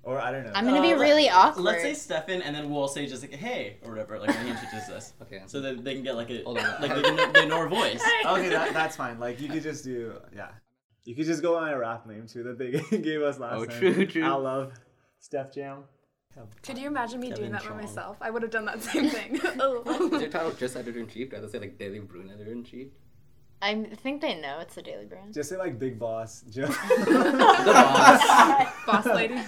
Or I don't know. I'm gonna be really awkward. Let's say Stefan, and then we'll say just like, hey, or whatever, like when he introduces us. Okay. So that they can get like a, Hold on. like they know our voice. Okay, that's fine. Like, you could just do, You could just go on my rap name, too, that they gave us last time. True. Al Love, Steph Jam. Could you imagine me Kevin doing that Chong. by myself? I would have done that same thing. Is your title just editor-in-chief? Do I have to say, like, Daily Bruin editor-in-chief? I think they know it's the Daily Brand. Just say, like, Big Boss. The boss. Boss lady.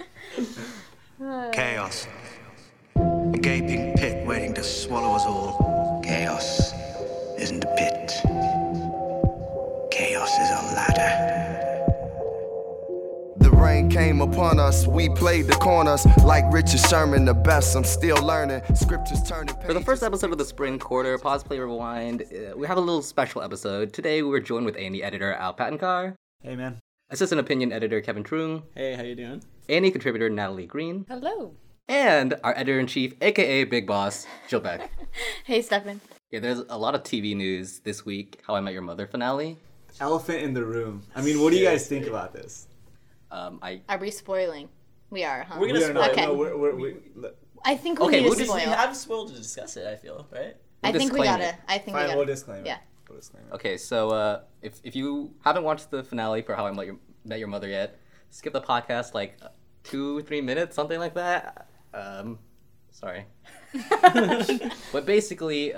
Chaos. A gaping pit waiting to swallow us all. Chaos isn't a pit. Chaos is a ladder. The rain came upon us, we played the corners. Like Richard Sherman, the best, I'm still learning. Scriptures turning pages. For the first episode of the Spring Quarter, Pause, Play, Rewind, we have a little special episode. Today, we're joined with A&E editor Al Patenkar, Hey, man. assistant opinion editor Kevin Trung, Hey, how you doing? A&E contributor Natalie Green, Hello. and our editor-in-chief, aka Big Boss, Jill Beck. Hey, Stefan. Yeah, there's a lot of TV news this week. How I Met Your Mother finale. Elephant in the room. I mean, what do you guys think about this? Are we spoiling? We are, huh? We're gonna We are spoil not. it. Okay. No, we're I think we Okay, need we'll to just spoil. We have spoiled to discuss it. I feel right. I think we disclaim gotta. it. I think we fine, gotta. we'll disclaim it. Yeah. We'll disclaim it. Okay, so if you haven't watched the finale for How I Met Your Mother yet, skip the podcast like 2-3 minutes, something like that. Sorry. But basically,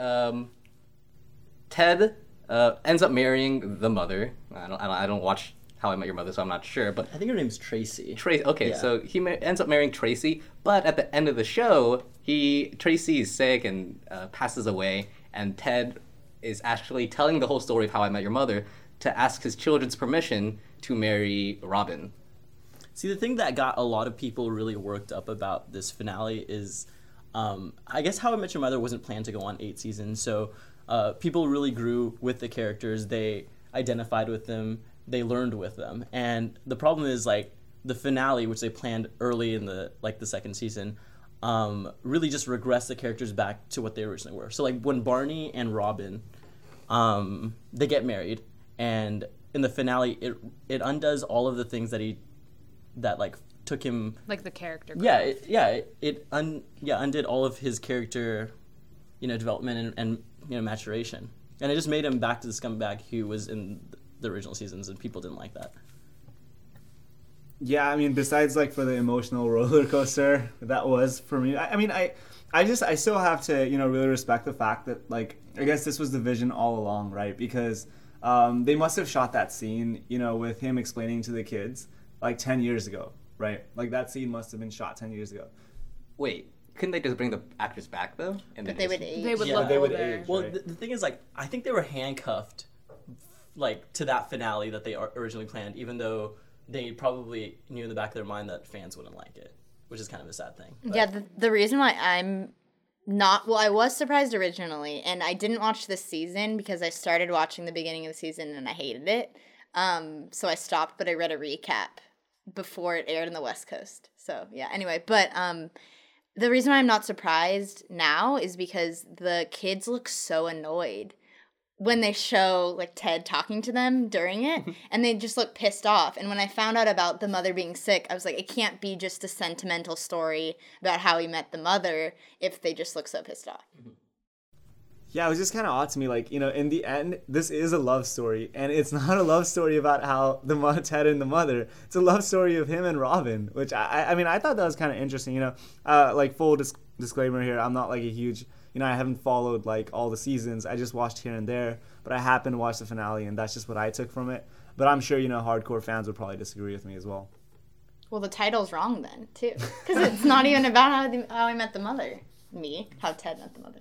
Ted ends up marrying the mother. I don't watch How I Met Your Mother, so I'm not sure. But I think her name's Tracy. Okay, Yeah. so he ends up marrying Tracy, but at the end of the show, Tracy is sick and passes away, and Ted is actually telling the whole story of How I Met Your Mother to ask his children's permission to marry Robin. See, the thing that got a lot of people really worked up about this finale is, I guess How I Met Your Mother wasn't planned to go on 8 seasons, so people really grew with the characters. They identified with them. They learned with them. And the problem is, like, the finale, which they planned early in the second season, really just regressed the characters back to what they originally were. So, like, when Barney and Robin, they get married, and in the finale, it undoes all of the things that took him. Like the character. It undid all of his character, development and maturation, and it just made him back to the scumbag who was in the original seasons, and people didn't like that. Yeah, I mean, besides like for the emotional roller coaster that was for me, I still have to, really respect the fact that, like, I guess this was the vision all along, right? Because they must have shot that scene, with him explaining to the kids like 10 years ago, right? Like, that scene must have been shot 10 years ago. Wait, couldn't they just bring the actors back, though? But they would age. They would Yeah, look they would older. age. Well, Right. the thing is, like, I think they were handcuffed, like, to that finale that they originally planned, even though they probably knew in the back of their mind that fans wouldn't like it, which is kind of a sad thing. But Yeah, the reason why I'm not, well, I was surprised originally, and I didn't watch this season because I started watching the beginning of the season and I hated it. So I stopped, but I read a recap before it aired on the West Coast. So yeah, anyway, but the reason why I'm not surprised now is because the kids look so annoyed when they show like Ted talking to them during it, and they just look pissed off. And when I found out about the mother being sick, I was like, it can't be just a sentimental story about how he met the mother if they just look so pissed off. Yeah, it was just kind of odd to me. Like, in the end, this is a love story, and it's not a love story about how Ted and the mother. It's a love story of him and Robin, which I thought that was kind of interesting. Like full disclaimer here, I'm not like a huge, I haven't followed like all the seasons. I just watched here and there, but I happened to watch the finale, and that's just what I took from it. But I'm sure hardcore fans would probably disagree with me as well. Well, the title's wrong then too, because it's not even about how he met the mother. How Ted met the mother.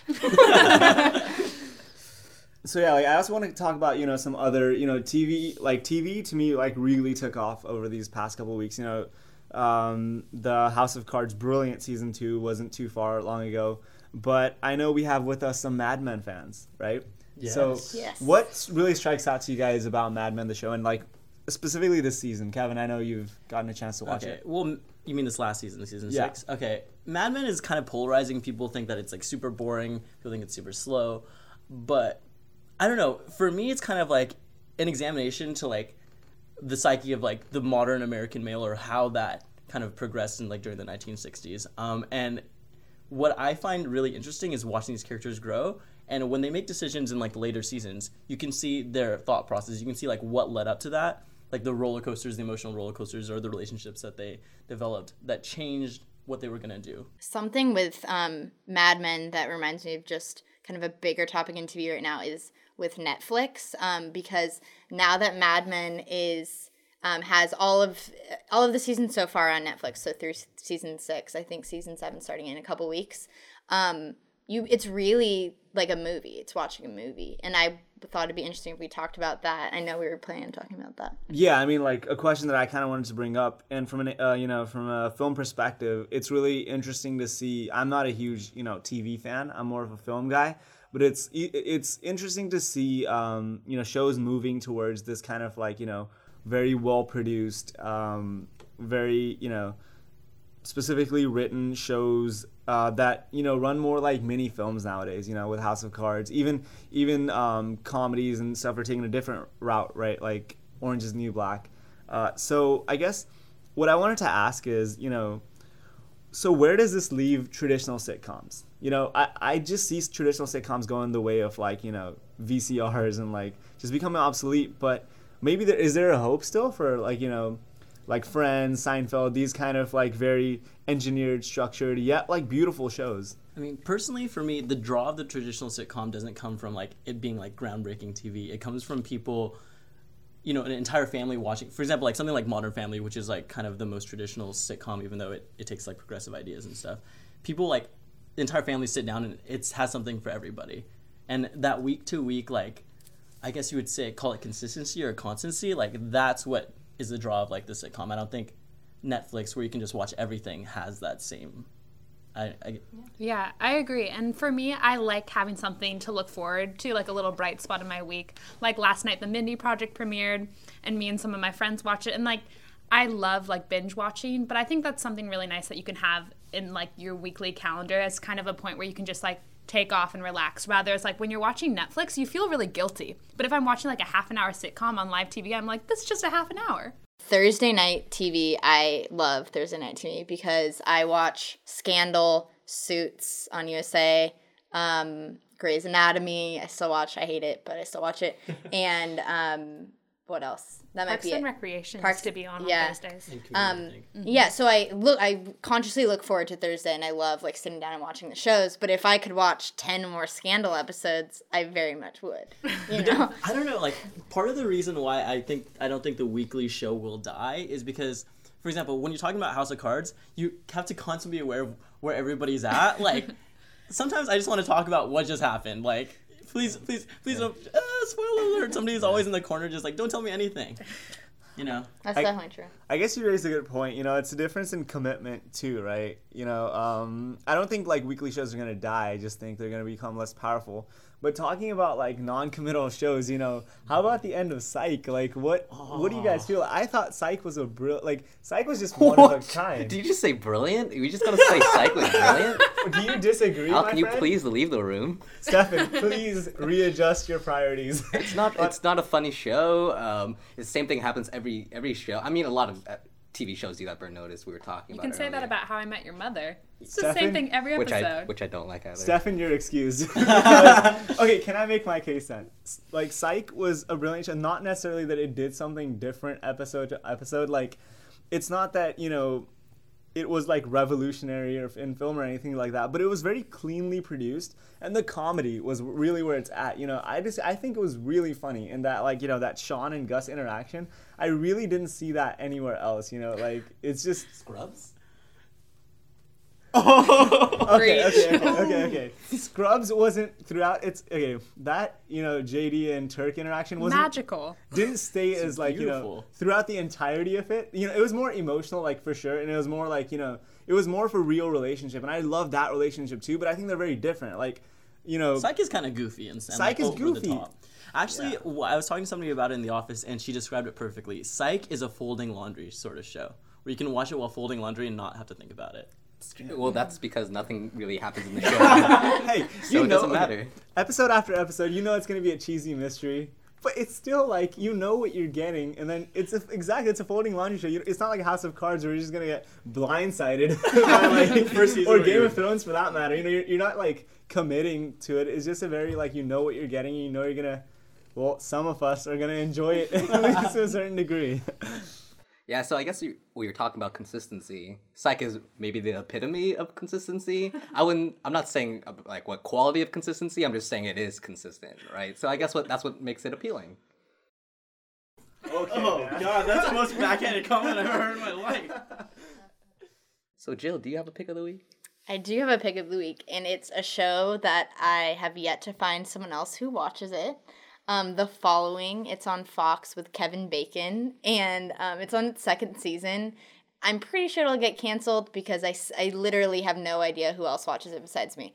So yeah, like I also want to talk about some other TV. Like TV to me like really took off over these past couple of weeks. The House of Cards brilliant season 2 wasn't too far long ago, but I know we have with us some Mad Men fans, right? Yes. So Yes. what really strikes out to you guys about Mad Men the show, and like specifically this season? Kevin, I know you've gotten a chance to watch Okay, it. well, you mean this last season, season Yeah. 6? Okay, Mad Men is kind of polarizing. People think that it's like super boring. People think it's super slow. But I don't know. For me, it's kind of like an examination to like the psyche of like the modern American male, or how that kind of progressed in like during the 1960s. And what I find really interesting is watching these characters grow. And when they make decisions in like later seasons, you can see their thought process. You can see like what led up to that, like the roller coasters, the emotional roller coasters, or the relationships that they developed that changed what they were going to do. Something with Mad Men that reminds me of just kind of a bigger topic in TV right now is with Netflix, because now that Mad Men is has all of the seasons so far on Netflix, so through season 6, I think season 7 starting in a couple weeks. It's really like a movie. It's watching a movie, and I thought it'd be interesting if we talked about that. I know we were planning on talking about that. Yeah, I mean, like a question that I kind of wanted to bring up, and from an from a film perspective, it's really interesting to see. I'm not a huge TV fan. I'm more of a film guy, but it's interesting to see shows moving towards this kind of like very well produced, very specifically written shows that run more like mini films nowadays. With House of Cards, even comedies and stuff are taking a different route, right? Like Orange is the New Black. So I guess what I wanted to ask is, so where does this leave traditional sitcoms? I just see traditional sitcoms going the way of like VCRs and like just becoming obsolete. But maybe is there a hope still for like Friends, Seinfeld, these kind of like very engineered, structured, yet like beautiful shows? I mean, personally for me, the draw of the traditional sitcom doesn't come from like it being like groundbreaking TV. It comes from people, an entire family watching. For example, like something like Modern Family, which is like kind of the most traditional sitcom, even though it takes like progressive ideas and stuff. People like the entire family sit down and it has something for everybody. And that week to week, like I guess you would say, call it consistency or constancy. Like that's what is the draw of like the sitcom. I don't think Netflix, where you can just watch everything, has that same. Yeah, I agree. And for me, I like having something to look forward to, like a little bright spot in my week. Like last night, The Mindy Project premiered, and me and some of my friends watched it. And like, I love like binge watching, but I think that's something really nice that you can have in like your weekly calendar as kind of a point where you can just like take off and relax. Rather, it's like when you're watching Netflix, you feel really guilty. But if I'm watching like a half an hour sitcom on live TV, I'm like, this is just a half an hour. Thursday night TV, I love Thursday night TV because I watch Scandal, Suits on USA, Grey's Anatomy. I hate it, but I still watch it. And what else? That might Parks be and it. Recreation Parks used to be on Thursdays. Yeah, so I consciously look forward to Thursday, and I love like sitting down and watching the shows. But if I could watch 10 more Scandal episodes, I very much would. I don't know. Like part of the reason why I don't think the weekly show will die is because, for example, when you're talking about House of Cards, you have to constantly be aware of where everybody's at. Like sometimes I just want to talk about what just happened. Like. Please don't. Spoiler alert! Somebody's always in the corner, just like, don't tell me anything. That's definitely true. I guess you raised a good point. It's a difference in commitment too, right? I don't think like weekly shows are gonna die. I just think they're gonna become less powerful. But talking about like non-committal shows, how about the end of Psych? Like, what do you guys feel? I thought Psych was Psych was just one of a kind. Did you just say brilliant? We just gonna say Psych was brilliant? Do you disagree, Al, my can you friend? please leave the room? Stefan, please readjust your priorities. It's not a funny show. The same thing happens every show. I mean, a lot of TV shows do that. Burn Notice. We were talking about. You can say earlier. that about How I Met Your Mother. It's Stefan? the same thing every episode. Which I don't like either. Stefan, you're excused. Okay, can I make my case then? Like, Psych was a brilliant show. Not necessarily that it did something different episode to episode. Like, it's not that, it was like revolutionary or in film or anything like that, but it was very cleanly produced, and the comedy was really where it's at. I think it was really funny in that, like, that Sean and Gus interaction. I really didn't see that anywhere else. Like, it's just Scrubs. Okay. Scrubs wasn't throughout. It's okay. That JD and Turk interaction wasn't magical. Didn't stay as like beautiful. Throughout the entirety of it. It was more emotional, like for sure, and it was more like it was more for real relationship, and I love that relationship too. But I think they're very different. Like, Psych is kind of goofy and Psych is over goofy. the top. Actually, I was talking to somebody about it in the office, and she described it perfectly. Psych is a folding laundry sort of show where you can watch it while folding laundry and not have to think about it. Well, that's because nothing really happens in the show. Hey, so it doesn't matter. Episode after episode, it's going to be a cheesy mystery. But it's still like, you know what you're getting, and then it's a folding laundry show. It's not like a House of Cards where you're just gonna get blindsided by like First season or where Game you're- of Thrones for that matter. You know, you're not like committing to it. It's just a very like, you know what you're getting, and you know you're gonna. Well, some of us are gonna enjoy it at least to a certain degree. Yeah, so I guess we were talking about consistency. Psych is maybe the epitome of consistency. I'm not saying like what quality of consistency. I'm just saying it is consistent, right? So I guess that's what makes it appealing. Okay. Oh God, that's the most backhanded comment I've ever heard in my life. So Jill, do you have a pick of the week? I do have a pick of the week, and it's a show that I have yet to find someone else who watches it. The Following. It's on Fox with Kevin Bacon, and it's on its second season. I'm pretty sure it'll get canceled because I literally have no idea who else watches it besides me.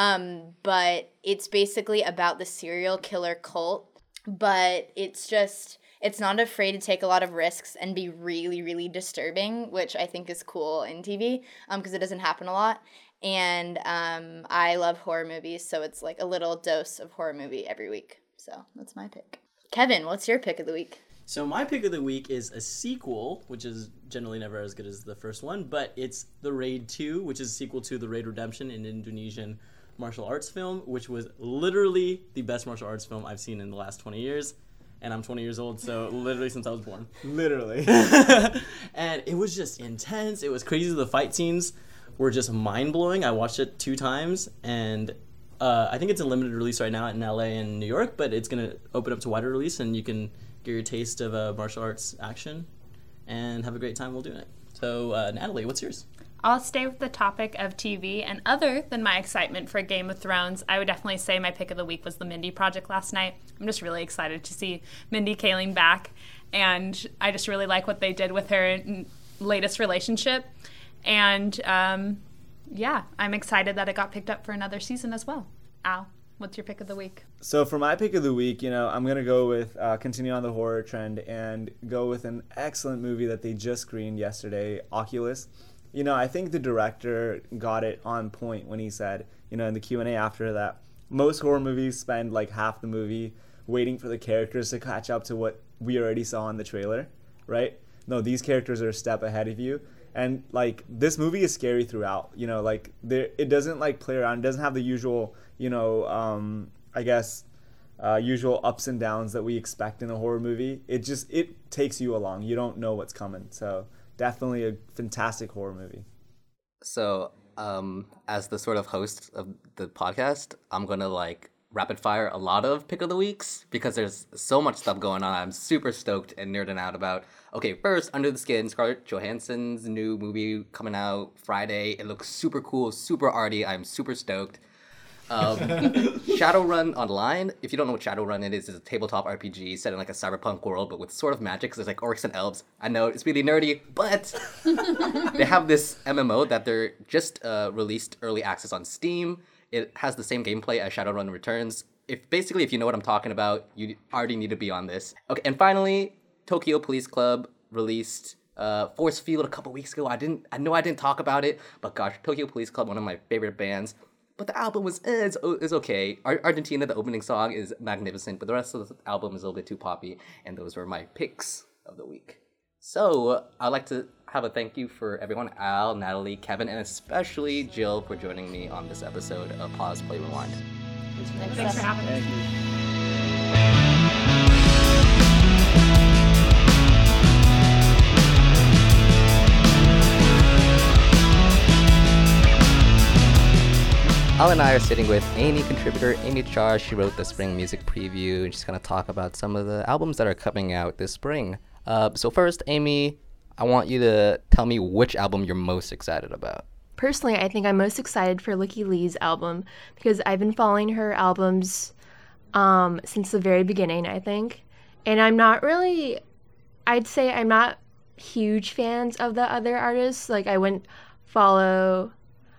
But it's basically about the serial killer cult, but it's not afraid to take a lot of risks and be really, really disturbing, which I think is cool in TV because it doesn't happen a lot. And I love horror movies, so it's like a little dose of horror movie every week. So that's my pick. Kevin, what's your pick of the week? So my pick of the week is a sequel, which is generally never as good as the first one, but it's The Raid 2, which is a sequel to The Raid Redemption, an Indonesian martial arts film, which was literally the best martial arts film I've seen in the last 20 years. And I'm 20 years old, so literally since I was born. Literally. And it was just intense. It was crazy. The fight scenes were just mind-blowing. I watched it 2 times, and I think it's a limited release right now in LA and New York, but it's going to open up to wider release, and you can get your taste of martial arts action and have a great time while doing it. So, Natalie, what's yours? I'll stay with the topic of TV, and other than my excitement for Game of Thrones, I would definitely say my pick of the week was the Mindy Project last night. I'm just really excited to see Mindy Kaling back, and I just really like what they did with her latest relationship. And yeah, I'm excited that it got picked up for another season as well. Al, what's your pick of the week? So for my pick of the week, I'm going to go with, continue on the horror trend and go with an excellent movie that they just screened yesterday, Oculus. I think the director got it on point when he said, in the Q&A after that, most horror movies spend like half the movie waiting for the characters to catch up to what we already saw in the trailer, right? No, these characters are a step ahead of you. And like this movie is scary throughout, like it doesn't like play around. It doesn't have the usual, usual ups and downs that we expect in a horror movie. It takes you along. You don't know what's coming. So definitely a fantastic horror movie. So as the sort of host of the podcast, I'm gonna like rapid fire a lot of pick of the weeks because there's so much stuff going on. I'm super stoked and nerding out about. Okay, first, Under the Skin, Scarlett Johansson's new movie coming out Friday. It looks super cool, super arty. I'm super stoked. Shadowrun Online. If you don't know what Shadowrun is, it's a tabletop RPG set in like a cyberpunk world, but with sort of magic, because there's like orcs and elves. I know it's really nerdy, but they have this MMO that they're just released early access on Steam. It has the same gameplay as Shadowrun Returns. If you know what I'm talking about, you already need to be on this. Okay, and finally, Tokyo Police Club released Force Field a couple weeks ago. I know I didn't talk about it, but gosh, Tokyo Police Club, one of my favorite bands. But the album is okay. Argentina, the opening song is magnificent, but the rest of the album is a little bit too poppy, and those were my picks of the week. So I'd like to have a thank you for everyone, Al, Natalie, Kevin, and especially Jill for joining me on this episode of Pause, Play, Rewind. Thanks for having us. Al and I are sitting with Amy contributor Amy Char. She wrote the spring music preview, and she's going to talk about some of the albums that are coming out this spring. So first, Amy, I want you to tell me which album you're most excited about. Personally, I think I'm most excited for Licky Lee's album because I've been following her albums since the very beginning, I think. And I'd say I'm not huge fans of the other artists. Like, I wouldn't follow...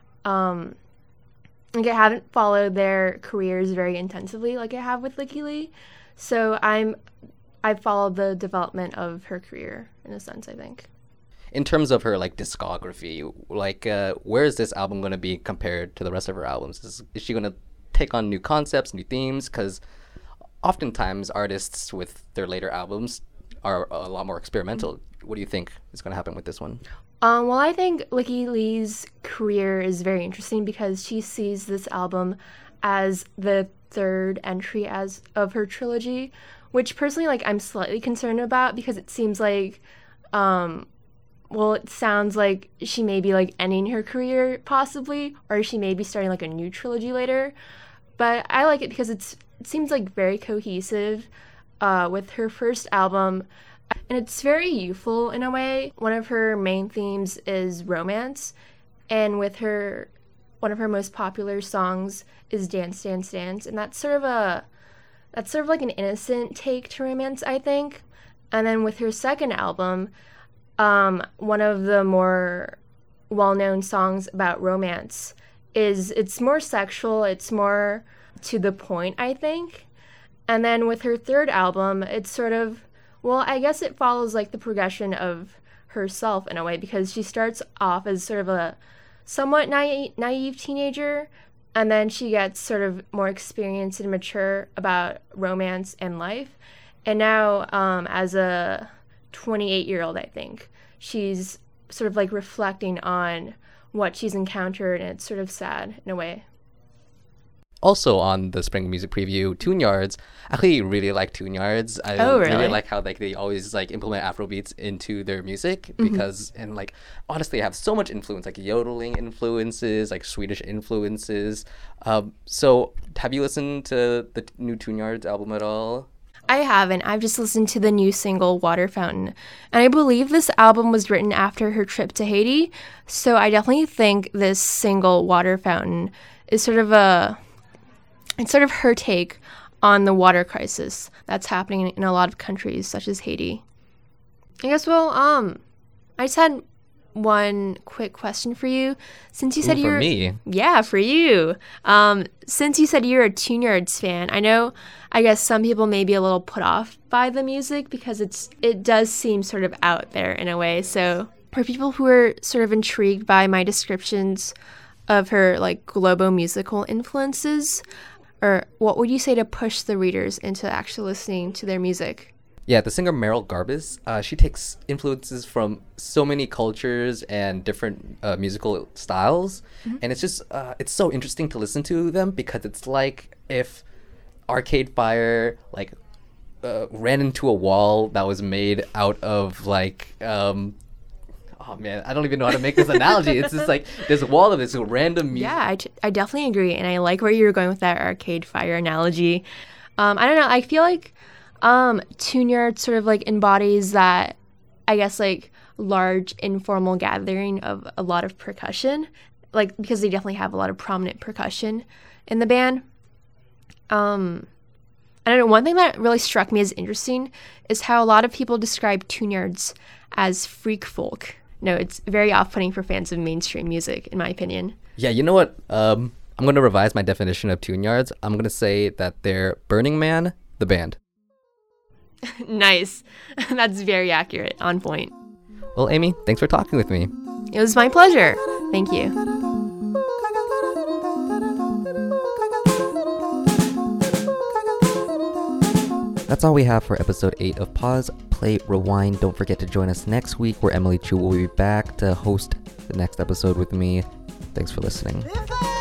I haven't followed their careers very intensively like I have with Licky Lee. So I've followed the development of her career in a sense, I think. In terms of her discography, where is this album going to be compared to the rest of her albums? Is she going to take on new concepts, new themes? Because oftentimes artists with their later albums are a lot more experimental. What do you think is going to happen with this one? Well, I think Licky Lee's career is very interesting because she sees this album as the third entry of her trilogy, which personally, like, I'm slightly concerned about because it seems like, it sounds like she may be, like, ending her career possibly, or she may be starting, like, a new trilogy later. But I like it because it seems, like, very cohesive with her first album. And it's very youthful in a way. One of her main themes is romance. And with one of her most popular songs is Dance, Dance, Dance. And that's sort of like an innocent take to romance, I think. And then with her second album, one of the more well-known songs about romance it's more sexual, it's more to the point, I think. And then with her third album, it's sort of, I guess it follows like the progression of herself in a way, because she starts off as sort of a somewhat naive teenager, and then she gets sort of more experienced and mature about romance and life. And now, as a 28-year-old, I think, she's sort of like reflecting on what she's encountered, and it's sort of sad in a way. Also on the spring music preview, Tune Yards. I actually really like Tune Yards. I really like how they always implement Afrobeats into their music, because and honestly I have so much influence, like yodeling influences, like Swedish influences. So have you listened to the new Tune Yards album at all? I haven't. I've just listened to the new single, Water Fountain. And I believe this album was written after her trip to Haiti. So I definitely think this single, Water Fountain, is sort of her take on the water crisis that's happening in a lot of countries, such as Haiti. I guess, I just had one quick question for you. Since you said for me? Yeah, for you. Since you said you're a Tune Yards fan, I guess some people may be a little put off by the music because it does seem sort of out there in a way. So for people who are sort of intrigued by my descriptions of her Globo musical influences, or what would you say to push the readers into actually listening to their music? Yeah, the singer Meryl Garbus, she takes influences from so many cultures and different musical styles. And it's just, it's so interesting to listen to them, because it's like if Arcade Fire ran into a wall that was made out of oh man, I don't even know how to make this analogy. It's just this wall of this random music. Yeah, I definitely agree, and I like where you were going with that Arcade Fire analogy. I don't know, I feel like Tune Yards sort of embodies that, I guess, large informal gathering of a lot of percussion, because they definitely have a lot of prominent percussion in the band. I don't know, one thing that really struck me as interesting is how a lot of people describe Tune Yards as freak folk. No, it's very off-putting for fans of mainstream music, in my opinion. Yeah, you know what? I'm going to revise my definition of Tune Yards. I'm going to say that they're Burning Man, the band. Nice. That's very accurate, on point. Well, Amy, thanks for talking with me. It was my pleasure. Thank you. That's all we have for episode 8 of Pause, Play, Rewind. Don't forget to join us next week, where Emily Chu will be back to host the next episode with me. Thanks for listening.